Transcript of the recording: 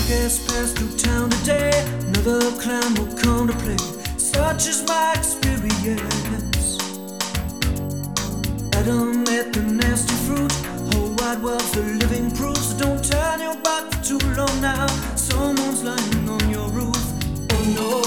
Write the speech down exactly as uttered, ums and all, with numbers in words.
Guess passed through town today. Another clown will come to play. Such is my experience. Adam ate the nasty fruit. Whole wide world's the living proof. So don't turn your back for too long now. Someone's lying on your roof. Oh no.